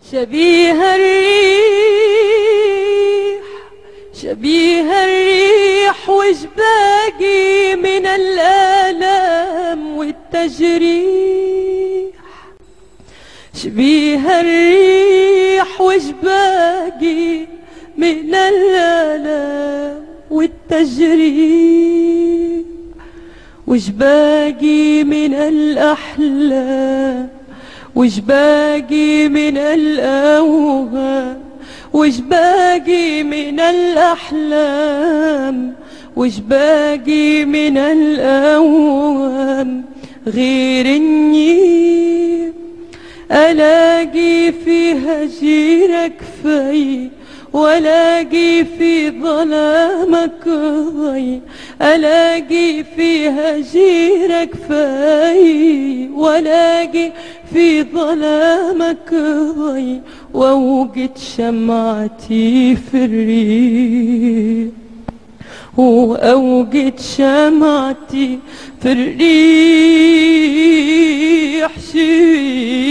شبيه الريح شبيه الريح، وش باقي من الآلام والتجريح؟ شبيه الريح، وش باقي من الآلام والتجريح؟ وش باقي من الأحلام؟ وش باقي من الأوهام؟ وش باقي من الأحلام؟ وش باقي من الأوهام غير إني ألاقي في هجيرك في، ولاقي في ظلامك ضي. ألاقي في هجيرك في، ولاقي في ظلامك ضي. وأوقد شمعتي في الريح، وأوقد شمعتي في الريح.